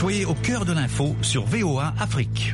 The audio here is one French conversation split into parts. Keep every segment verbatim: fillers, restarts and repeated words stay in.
Soyez au cœur de l'info sur V O A Afrique.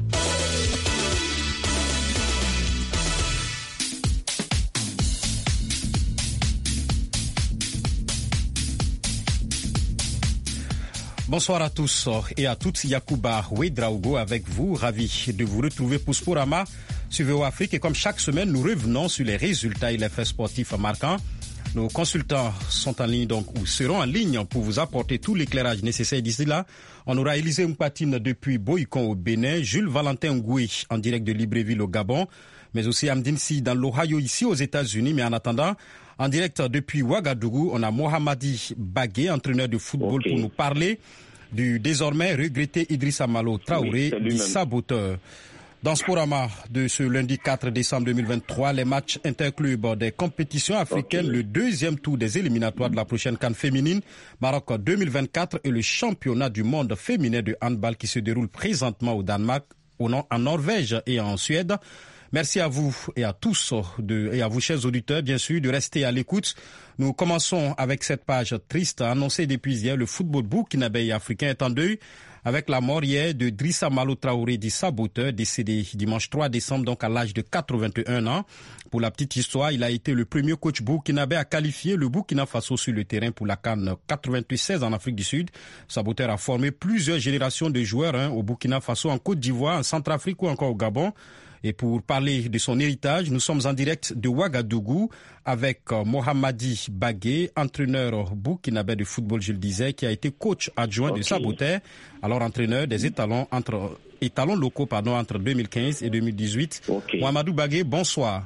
Bonsoir à tous et à toutes, Yacouba Ouedraogo avec vous, ravi de vous retrouver pour Sporama sur V O A Afrique. Et comme chaque semaine, nous revenons sur les résultats et les faits sportifs marquants. Nos consultants sont en ligne donc ou seront en ligne pour vous apporter tout l'éclairage nécessaire. D'ici là, on aura Élisée Mpatine depuis Boïcon au Bénin, Jules Valentin Ngoué en direct de Libreville au Gabon, mais aussi Amdine Si dans l'Ohio ici aux États-Unis. Mais en attendant, en direct depuis Ouagadougou, on a Mohamadi Bagué, entraîneur de football, okay, pour nous parler du désormais regretté Idrissa Malo Traoré, oui, dit saboteur. Dans Sporama de ce lundi quatre décembre deux mille vingt-trois, les matchs interclubs des compétitions africaines, okay, le deuxième tour des éliminatoires de la prochaine CAN féminine, Maroc deux mille vingt-quatre et le championnat du monde féminin de handball qui se déroule présentement au Danemark, en Norvège et en Suède. Merci à vous et à tous de, et à vous, chers auditeurs, bien sûr, de rester à l'écoute. Nous commençons avec cette page triste annoncée depuis hier. Le football burkinabé et africain est en deuil avec la mort hier de Idrissa Malo Traoré, dit saboteur, décédé dimanche trois décembre, donc à l'âge de quatre-vingt-un ans. Pour la petite histoire, il a été le premier coach burkinabé à qualifier le Burkina Faso sur le terrain pour la CAN quatre-vingt-seize en Afrique du Sud. Saboteur a formé plusieurs générations de joueurs hein, au Burkina Faso, en Côte d'Ivoire, en Centrafrique ou encore au Gabon. Et pour parler de son héritage, nous sommes en direct de Ouagadougou avec Mohamadi Bagué, entraîneur burkinabé de football, je le disais, qui a été coach adjoint okay. de Saboteur, alors entraîneur des étalons, entre, étalons locaux pardon, entre deux mille quinze et deux mille dix-huit. Okay. Mohamadi Bagué, bonsoir.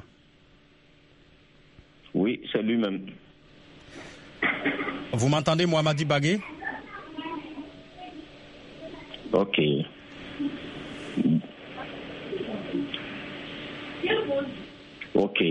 Oui, c'est lui-même. Vous m'entendez, Mohamadi Bagué? Ok. Ok.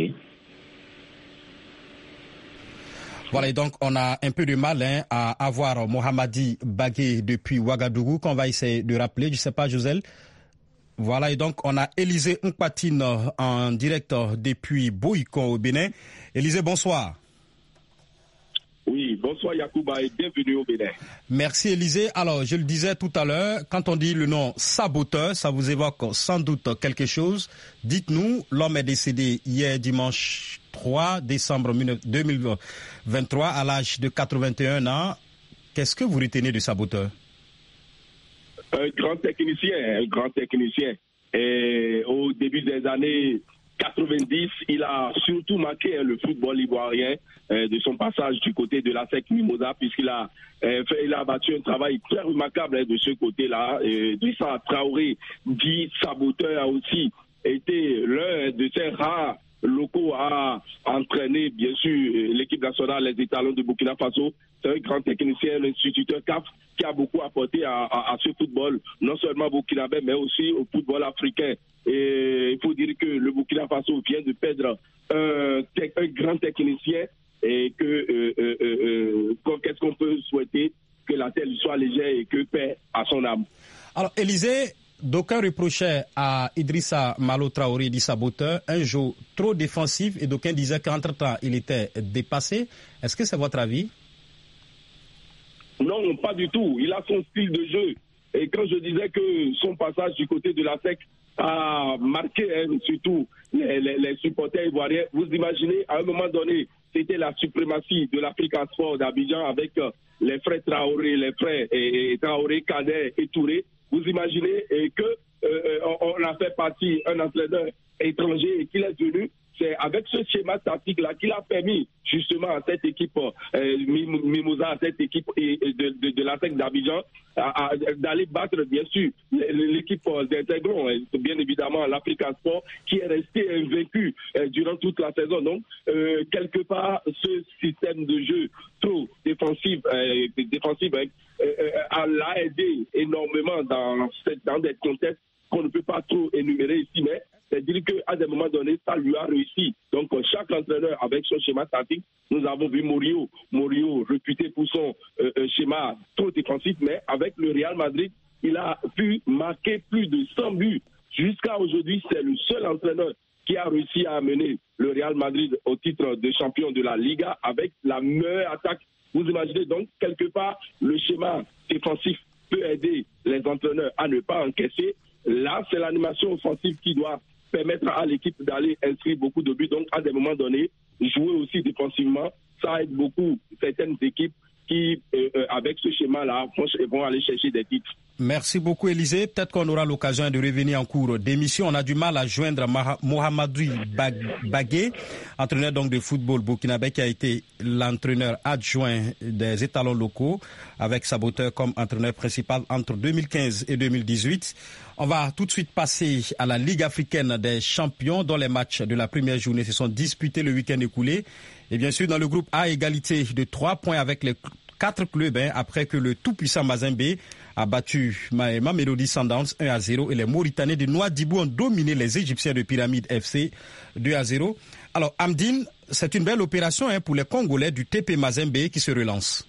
Voilà, et donc on a un peu de mal hein, à avoir Mohamadi Bagué depuis Ouagadougou, qu'on va essayer de rappeler. Je ne sais pas, Joselle. Voilà, et donc on a Élisée Mpatine en direct depuis Boïcon au Bénin. Élisée, bonsoir. Oui, bonsoir Yacouba et bienvenue au Bénin. Merci Élisée. Alors, je le disais tout à l'heure, quand on dit le nom saboteur, ça vous évoque sans doute quelque chose. Dites-nous, l'homme est décédé hier dimanche trois décembre deux mille vingt-trois à l'âge de quatre-vingt-un ans. Qu'est-ce que vous retenez de saboteur? Un grand technicien, un grand technicien. Et au début des années quatre-vingt-dix, il a surtout marqué hein, le football ivoirien euh, de son passage du côté de la S E C Mimosa, puisqu'il a, euh, fait, il a battu un travail très remarquable hein, de ce côté-là. Idrissa Traoré, dit saboteur, a aussi été l'un de ces rares locaux à entraîner, bien sûr, l'équipe nationale, les étalons de Burkina Faso. C'est un grand technicien, l'instituteur C A F, qui a beaucoup apporté à, à, à ce football, non seulement burkinabé, mais aussi au football africain. Et il faut dire que le Burkina Faso vient de perdre un, un grand technicien et que euh, euh, euh, qu'est-ce qu'on peut souhaiter? Que la terre soit légère et que paix à son âme. Alors, Élisée, d'aucuns reprochaient à Idrissa Malo Traoré, dit saboteur, un jeu trop défensif et d'aucuns disaient qu'entre-temps, il était dépassé. Est-ce que c'est votre avis? Non, pas du tout. Il a son style de jeu. Et quand je disais que son passage du côté de la S E C a marqué hein, surtout les, les, les supporters ivoiriens, vous imaginez, à un moment donné, c'était la suprématie de l'Africa Sport d'Abidjan avec euh, les frères Traoré, les frères et, et Traoré, Kader et Touré. Vous imaginez et que euh, on a fait partie un entraîneur étranger et qu'il est venu. C'est avec ce schéma tactique-là qu'il a permis justement à cette équipe euh, Mimosa, à cette équipe de, de, de la S E C d'Abidjan, à, à, d'aller battre bien sûr l'équipe d'Integron, bien évidemment l'Africa Sport, qui est resté invaincu euh, durant toute la saison. Donc, euh, quelque part, ce système de jeu trop défensif, euh, défensif euh, euh, l'a aidé énormément dans, dans des contextes qu'on ne peut pas trop énumérer ici, mais c'est-à-dire qu'à des moments donnés, ça lui a réussi. Donc, chaque entraîneur avec son schéma tactique, nous avons vu Morio, Morio réputé pour son euh, schéma trop défensif, mais avec le Real Madrid, il a pu marquer plus de cent buts. Jusqu'à aujourd'hui, c'est le seul entraîneur qui a réussi à amener le Real Madrid au titre de champion de la Liga avec la meilleure attaque. Vous imaginez donc, quelque part, le schéma défensif peut aider les entraîneurs à ne pas encaisser. Là, c'est l'animation offensive qui doit permettre à l'équipe d'aller inscrire beaucoup de buts. Donc, à des moments donnés, jouer aussi défensivement, ça aide beaucoup certaines équipes qui, euh, avec ce schéma-là, vont aller chercher des titres. Merci beaucoup, Élisée. Peut-être qu'on aura l'occasion de revenir en cours d'émission. On a du mal à joindre Mohamedou Bagué, entraîneur donc de football burkinabé, qui a été l'entraîneur adjoint des étalons locaux, avec Saboteur comme entraîneur principal entre deux mille quinze et deux mille dix-huit. On va tout de suite passer à la Ligue africaine des champions, dont les matchs de la première journée se sont disputés le week-end écoulé. Et bien sûr, dans le groupe A, égalité de trois points avec les quatre clubs, hein, après que le tout-puissant Mazembe a battu Mamelodi Sundowns un à zéro et les Mauritaniens de Nouadhibou ont dominé les Égyptiens de Pyramide F C deux à zéro. Alors, Amdine, c'est une belle opération hein, pour les Congolais du T P Mazembe qui se relancent.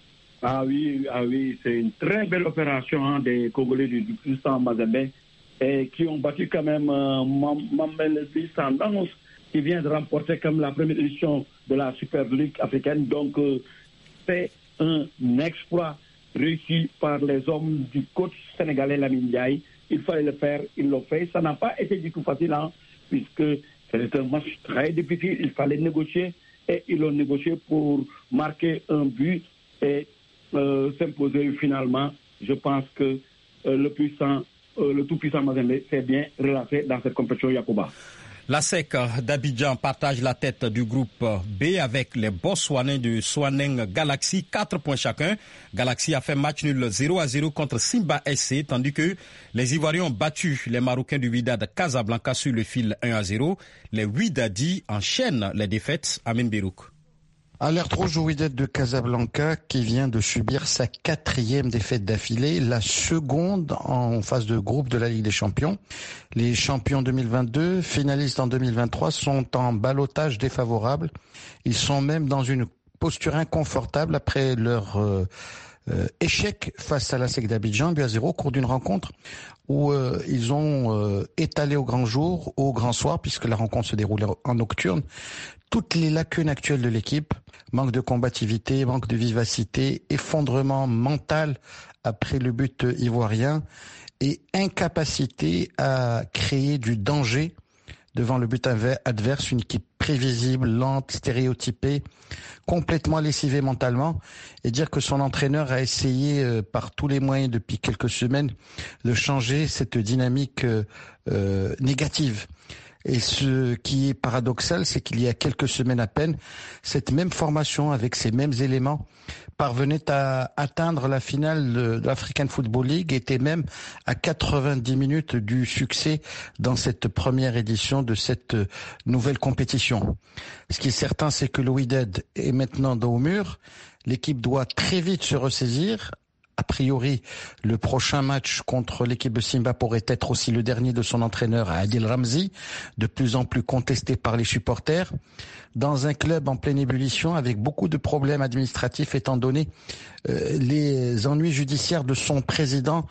Ah oui, ah oui, c'est une très belle opération hein, des Congolais du puissant Mazembe et qui ont battu quand même euh, Mamelodi Sundowns qui vient de remporter comme la première édition de la Super League africaine. Donc, euh, c'est un exploit réussi par les hommes du coach sénégalais Lamine Ndiaye. Il fallait le faire, ils l'ont fait. Ça n'a pas été du tout facile, hein, puisque c'était un match très difficile. Il fallait négocier et ils l'ont négocié pour marquer un but et euh, s'imposer finalement. Je pense que euh, le puissant, euh, le tout-puissant Mazembe s'est bien relancé dans cette compétition Yacouba. La S E C d'Abidjan partage la tête du groupe B avec les Botswanais de Swaneng Galaxy, quatre points chacun. Galaxy a fait match nul zéro à zéro contre Simba S C, tandis que les Ivoiriens ont battu les Marocains du Wydad Casablanca sur le fil un à zéro. Les Wydadis enchaînent les défaites. Amin Berouk. Alerte rouge au Wydad de Casablanca qui vient de subir sa quatrième défaite d'affilée, la seconde en phase de groupe de la Ligue des Champions. Les champions deux mille vingt-deux, finalistes en deux mille vingt-trois, sont en ballottage défavorable. Ils sont même dans une posture inconfortable après leur euh, euh, échec face à la S E C d'Abidjan, but à zéro, au cours d'une rencontre où euh, ils ont euh, étalé au grand jour, au grand soir, puisque la rencontre se déroulait en nocturne, toutes les lacunes actuelles de l'équipe, manque de combativité, manque de vivacité, effondrement mental après le but ivoirien et incapacité à créer du danger devant le but adverse, une équipe prévisible, lente, stéréotypée, complètement lessivée mentalement, et dire que son entraîneur a essayé euh, par tous les moyens depuis quelques semaines de changer cette dynamique euh, euh, négative. Et ce qui est paradoxal, c'est qu'il y a quelques semaines à peine, cette même formation avec ces mêmes éléments parvenait à atteindre la finale de l'African Football League, était même à quatre-vingt-dix minutes du succès dans cette première édition de cette nouvelle compétition. Ce qui est certain, c'est que le Wydad est maintenant dos au mur. L'équipe doit très vite se ressaisir. A priori, le prochain match contre l'équipe de Simba pourrait être aussi le dernier de son entraîneur Adil Ramzi, de plus en plus contesté par les supporters, dans un club en pleine ébullition avec beaucoup de problèmes administratifs étant donné euh, les ennuis judiciaires de son président,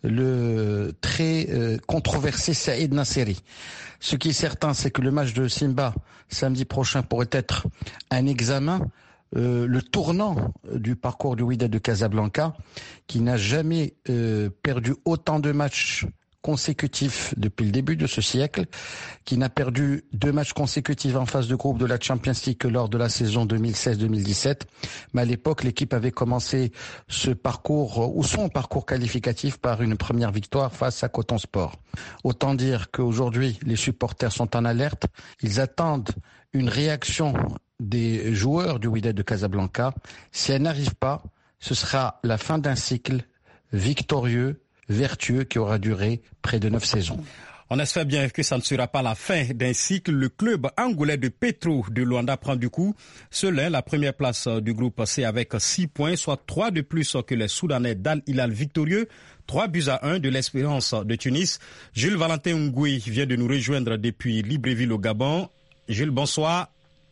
le très euh, controversé Saïd Nasseri. Ce qui est certain, c'est que le match de Simba samedi prochain pourrait être un examen, Euh, le tournant du parcours du Wydad de Casablanca, qui n'a jamais euh, perdu autant de matchs consécutifs depuis le début de ce siècle, qui n'a perdu deux matchs consécutifs en phase de groupe de la Champions League que lors de la saison deux mille seize deux mille dix-sept. Mais à l'époque, l'équipe avait commencé ce parcours, ou son parcours qualificatif, par une première victoire face à Coton Sport. Autant dire qu'aujourd'hui, les supporters sont en alerte. Ils attendent une réaction des joueurs du Wydad de Casablanca. Si elle n'arrive pas, ce sera la fin d'un cycle victorieux, vertueux, qui aura duré près de neuf saisons. On espère bien que ça ne sera pas la fin d'un cycle. Le club angolais de Petro de Luanda prend du coup seul la première place du groupe C avec six points, soit trois de plus que les Soudanais d'Al Hilal victorieux. Trois buts à un de l'Espérance de Tunis. Jules Valentin Ngoui vient de nous rejoindre depuis Libreville au Gabon. Jules, bonsoir.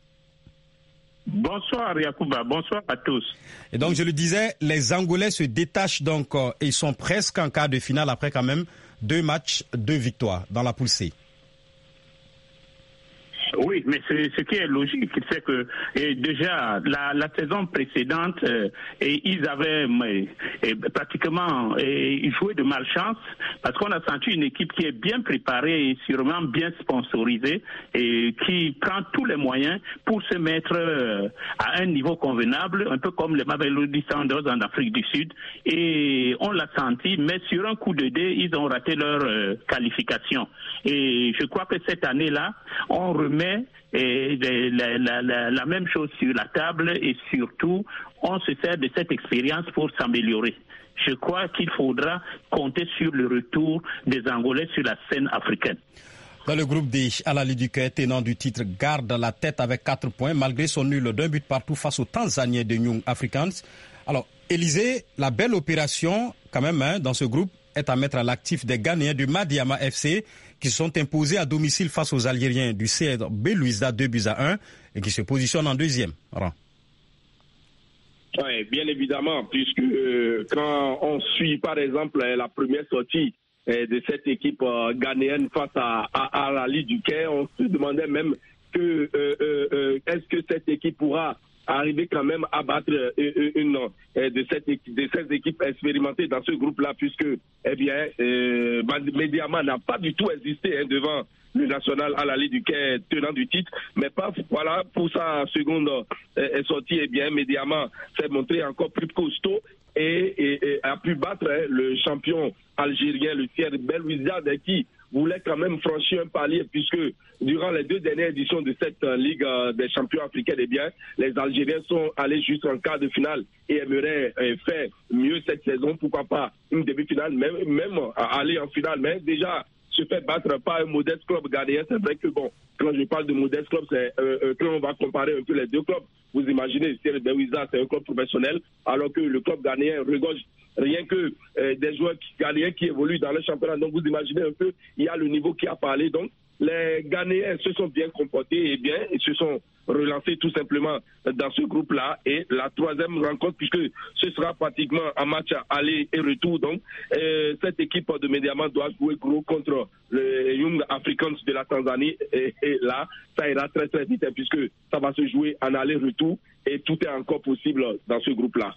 Bonsoir Yacouba, bonsoir à tous. Et donc je le disais, les Angolais se détachent donc euh, et ils sont presque en quart de finale après quand même deux matchs, deux victoires dans la poule C. Oui, mais c'est, ce qui est logique, c'est que et déjà la, la saison précédente, euh, et ils avaient mais, et pratiquement et, joué de malchance parce qu'on a senti une équipe qui est bien préparée et sûrement bien sponsorisée et qui prend tous les moyens pour se mettre euh, à un niveau convenable, un peu comme les Mamelodi Sundowns en Afrique du Sud. Et on l'a senti, mais sur un coup de dé, ils ont raté leur euh, qualification. Et je crois que cette année-là, on remet Et la, la, la, la même chose sur la table et surtout, on se sert de cette expérience pour s'améliorer. Je crois qu'il faudra compter sur le retour des Angolais sur la scène africaine. Dans le groupe D, Al Ahly du Caire, tenant du titre, garde la tête avec quatre points malgré son nul d'un but partout face aux Tanzaniens de Young Africans. Alors, Élysée, la belle opération quand même hein, dans ce groupe est à mettre à l'actif des Ghanéens du Madiama F C qui se sont imposés à domicile face aux Algériens du C R Belouizdad deux buts à un et qui se positionnent en deuxième rang. Oui, bien évidemment, puisque euh, quand on suit par exemple la première sortie euh, de cette équipe euh, ghanéenne face à, à, à Al Ahly du Caire, on se demandait même que euh, euh, est-ce que cette équipe pourra arriver quand même à battre euh, une euh, de, cette, de ces équipes expérimentées dans ce groupe-là, puisque eh bien, euh, Mediama n'a pas du tout existé hein, devant le national Al Ahly du Caire, tenant du titre, mais pas voilà pour sa seconde euh, sortie, eh bien, Mediama s'est montré encore plus costaud et, et, et a pu battre hein, le champion algérien, le C R Belouizdad, qui voulait quand même franchir un palier puisque durant les deux dernières éditions de cette euh, Ligue euh, des champions africains, eh bien, les Algériens sont allés jusqu'en quart de finale et aimeraient euh, faire mieux cette saison, pourquoi pas une demi-finale, même, même euh, aller en finale, mais déjà se fait battre par un modeste club ghanéen. C'est vrai que bon, quand je parle de modeste club, c'est euh, euh, quand on va comparer un peu les deux clubs, vous imaginez, C R Belouizdad, c'est un club professionnel, alors que le club ghanéen regorge rien que euh, des joueurs ghanéens qui évoluent dans le championnat. Donc vous imaginez un peu, il y a le niveau qui a parlé. Donc les Ghanéens se sont bien comportés et bien, ils se sont relancés tout simplement dans ce groupe-là. Et la troisième rencontre, puisque ce sera pratiquement un match aller et retour. Donc euh, cette équipe de Mediama doit jouer gros contre les Young Africans de la Tanzanie. Et, et là, ça ira très très vite hein, puisque ça va se jouer en aller-retour et tout est encore possible dans ce groupe-là.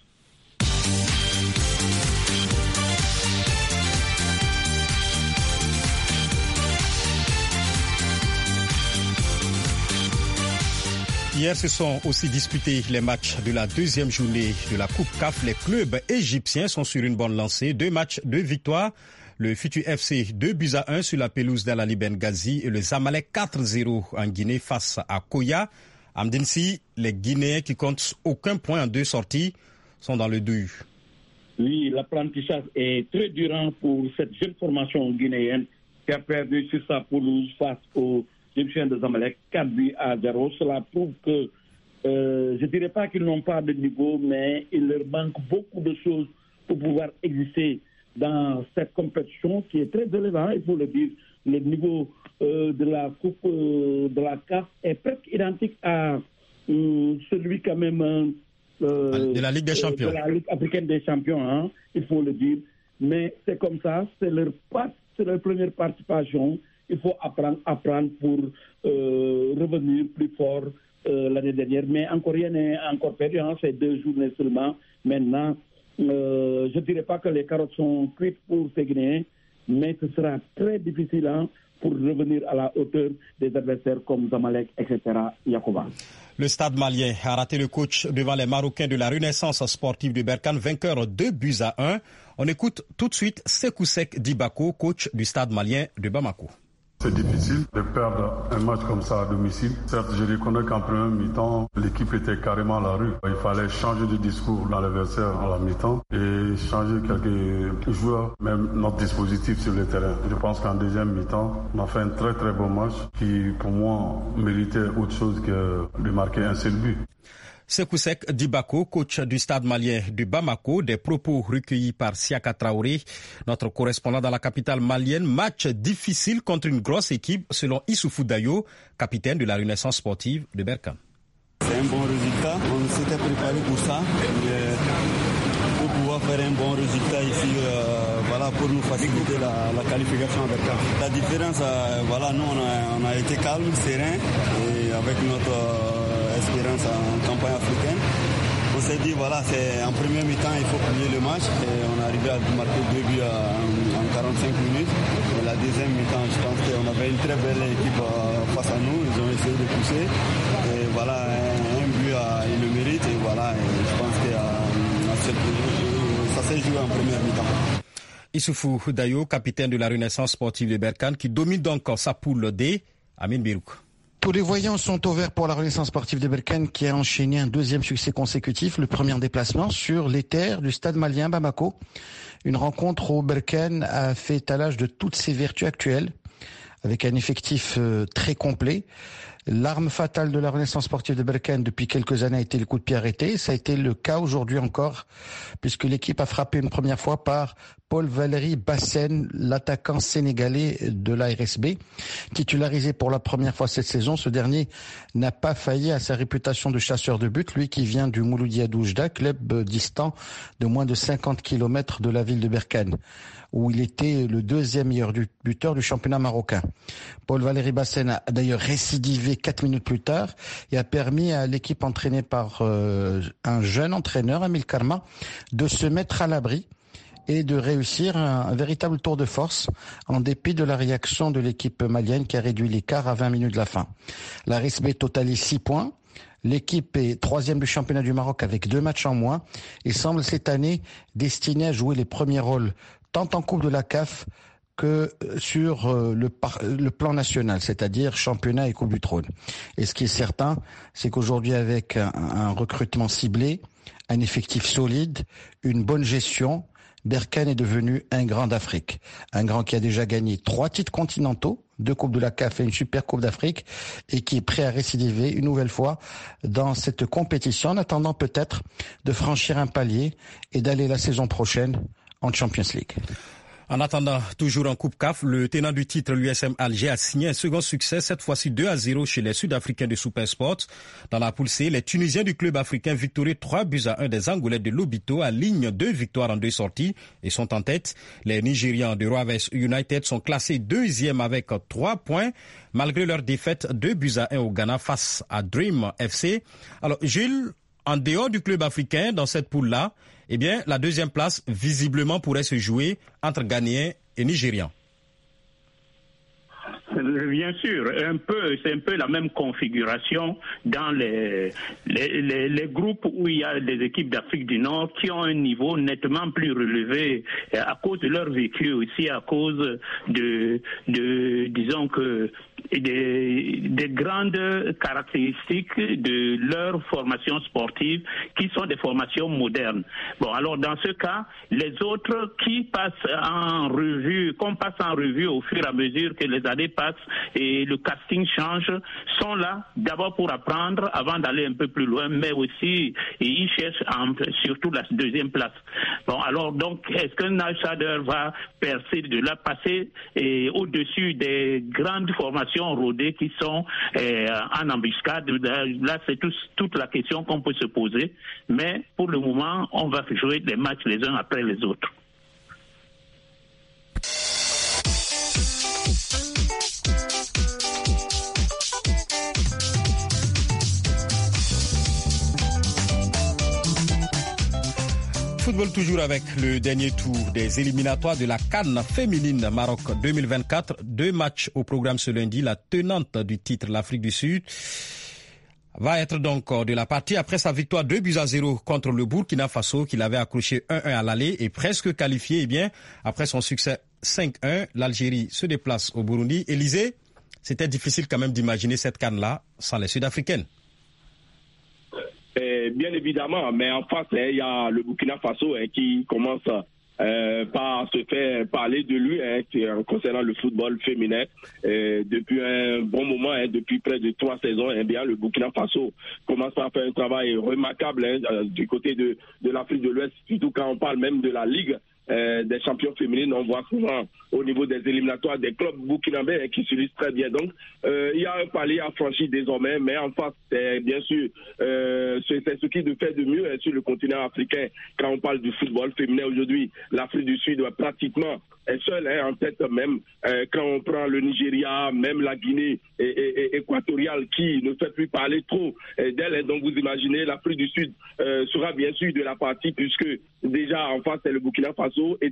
Hier se sont aussi disputés les matchs de la deuxième journée de la Coupe C A F. Les clubs égyptiens sont sur une bonne lancée. Deux matchs, deux victoires. Le Futur F C deux buts à un sur la pelouse d'Al Ahly Benghazi et le Zamalek quatre zéro en Guinée face à Koya. Amdinsi, les Guinéens qui comptent aucun point en deux sorties sont dans le dur. Oui, l'apprentissage est très durant pour cette jeune formation guinéenne qui a perdu sur sa pelouse face aux Égyptiens de Zamalek, quatre buts à zéro. Cela prouve que, euh, je ne dirais pas qu'ils n'ont pas de niveau, mais il leur manque beaucoup de choses pour pouvoir exister dans cette compétition qui est très élevant, il faut le dire. Le niveau euh, de la Coupe euh, de la C A F est presque identique à euh, celui quand même euh, de la Ligue des Champions. Euh, de la Ligue africaine des champions, hein, il faut le dire. Mais c'est comme ça, c'est leur, c'est leur première participation. Il faut apprendre, apprendre pour euh, revenir plus fort euh, l'année dernière. Mais encore rien n'est encore perdu, hein, c'est deux journées seulement. Maintenant, euh, je ne dirais pas que les carottes sont cuites pour ces Guinéens, mais ce sera très difficile hein, pour revenir à la hauteur des adversaires comme Zamalek, et cetera. Yakuba. Le Stade malien a raté le coach devant les Marocains de la Renaissance sportive de Berkane, vainqueur deux buts à un. On écoute tout de suite Sékou Seck Dibako, coach du Stade malien de Bamako. C'est difficile de perdre un match comme ça à domicile. Certes, je reconnais qu'en première mi-temps, l'équipe était carrément à la rue. Il fallait changer de discours dans l'adversaire à la mi-temps et changer quelques joueurs, même notre dispositif sur le terrain. Je pense qu'en deuxième mi-temps, on a fait un très très bon match qui, pour moi, méritait autre chose que de marquer un seul but. Sékou Seck Dibako, coach du Stade malien de Bamako, des propos recueillis par Siaka Traoré, notre correspondant dans la capitale malienne. Match difficile contre une grosse équipe, selon Issoufou Dayo, capitaine de la Renaissance sportive de Berkane. C'est un bon résultat, on s'était préparé pour ça, pour pouvoir faire un bon résultat ici, euh, voilà, pour nous faciliter la, la qualification avec Berkane. La différence, euh, voilà, nous on a, on a été calme, serein, et avec notre euh, expérience en campagne africaine. On s'est dit, voilà, c'est en premier mi-temps, il faut plier le match. Et on est arrivé à marquer deux buts en, en quarante-cinq minutes. Et la deuxième mi-temps, je pense qu'on avait une très belle équipe face à nous. Ils ont essayé de pousser. Et voilà, un, un but, ils le méritent. Et voilà, et je pense que euh, ça s'est joué en première mi-temps. Issoufou Dayo, capitaine de la Renaissance sportive de Berkane, qui domine donc sa poule D. Amin Birouk. Tous les voyants sont ouverts pour la Renaissance sportive de Berkane qui a enchaîné un deuxième succès consécutif, le premier en déplacement sur les terres du stade malien Bamako. Une rencontre où Berkane a fait étalage de toutes ses vertus actuelles, avec un effectif très complet. L'arme fatale de la Renaissance sportive de Berkane depuis quelques années a été le coup de pied arrêté. Ça a été le cas aujourd'hui encore, puisque l'équipe a frappé une première fois par Paul-Valéry Bassène, l'attaquant sénégalais de l'A R S B. Titularisé pour la première fois cette saison, ce dernier n'a pas failli à sa réputation de chasseur de but, lui qui vient du Mouloudia Oujda, club distant de moins de cinquante kilomètres de la ville de Berkane, où il était le deuxième meilleur buteur du championnat marocain. Paul-Valéry Bassène a d'ailleurs récidivé quatre minutes plus tard et a permis à l'équipe entraînée par euh, un jeune entraîneur, Amil Karma, de se mettre à l'abri et de réussir un, un véritable tour de force en dépit de la réaction de l'équipe malienne qui a réduit l'écart à vingt minutes de la fin. La R S B totalise six points. L'équipe est troisième du championnat du Maroc avec deux matchs en moins et semble cette année destinée à jouer les premiers rôles tant en Coupe de la C A F que sur le, par, le plan national, c'est-à-dire championnat et Coupe du Trône. Et ce qui est certain, c'est qu'aujourd'hui avec un, un recrutement ciblé, un effectif solide, une bonne gestion, Berkane est devenu un grand d'Afrique. Un grand qui a déjà gagné trois titres continentaux, deux Coupes de la C A F et une Super Coupe d'Afrique, et qui est prêt à récidiver une nouvelle fois dans cette compétition, en attendant peut-être de franchir un palier et d'aller la saison prochaine en Champions League. En attendant, toujours en Coupe C A F, le tenant du titre, l'U S M Alger, a signé un second succès, cette fois-ci deux à zéro chez les Sud-Africains de Supersport. Dans la poule C, les Tunisiens du club africain victorieux trois buts à un des Angolais de Lobito alignent deux victoires en deux sorties et sont en tête. Les Nigérians de Rovers United sont classés deuxième avec trois points, malgré leur défaite deux buts à un au Ghana face à Dream F C. Alors, Gilles, en dehors du club africain, dans cette poule-là, eh bien, la deuxième place, visiblement, pourrait se jouer entre Ghanéens et Nigérians. Bien sûr, un peu, c'est un peu la même configuration dans les, les, les, les groupes où il y a des équipes d'Afrique du Nord qui ont un niveau nettement plus relevé à cause de leur vécu, aussi à cause de, de disons que, des, des grandes caractéristiques de leur formation sportive qui sont des formations modernes. Bon, alors dans ce cas, les autres qui passent en revue, qu'on passe en revue au fur et à mesure que les années passent et le casting change, sont là d'abord pour apprendre avant d'aller un peu plus loin, mais aussi ils cherchent en, surtout la deuxième place. Bon, alors donc, est-ce que Nachader va percer de là, passer et au-dessus des grandes formations rodées qui sont euh, en embuscade? Là, c'est tout, toute la question qu'on peut se poser, mais pour le moment, on va jouer les matchs les uns après les autres. Football toujours avec le dernier tour des éliminatoires de la CAN féminine Maroc deux mille vingt-quatre. Deux matchs au programme ce lundi. La tenante du titre, l'Afrique du Sud, va être donc de la partie après sa victoire deux buts à zéro contre le Burkina Faso qu'il avait accroché un un à l'aller et presque qualifié. Eh bien, après son succès cinq un, l'Algérie se déplace au Burundi. Élysée, c'était difficile quand même d'imaginer cette CAN-là sans les Sud-Africaines. Et bien évidemment, mais en face, il y a le Burkina Faso hein, qui commence euh, par se faire parler de lui hein, concernant le football féminin. Et depuis un bon moment, hein, depuis près de trois saisons, hein, bien, le Burkina Faso commence à faire un travail remarquable hein, du côté de, de l'Afrique de l'Ouest, surtout quand on parle même de la Ligue euh, des champions féminines. On voit souvent au niveau des éliminatoires des clubs burkinabés qui s'utilisent très bien. Donc, euh, il y a un palier à franchir désormais, mais en face, c'est bien sûr, euh, c'est, c'est ce qui nous fait de mieux hein, sur le continent africain. Quand on parle du football féminin aujourd'hui, l'Afrique du Sud est pratiquement est seule hein, en tête même. Euh, quand on prend le Nigeria, même la Guinée et, et, et équatoriale qui ne fait plus parler trop euh, d'elle. Hein. Donc, vous imaginez, l'Afrique du Sud euh, sera bien sûr de la partie puisque déjà en face, c'est le Burkina Faso. Et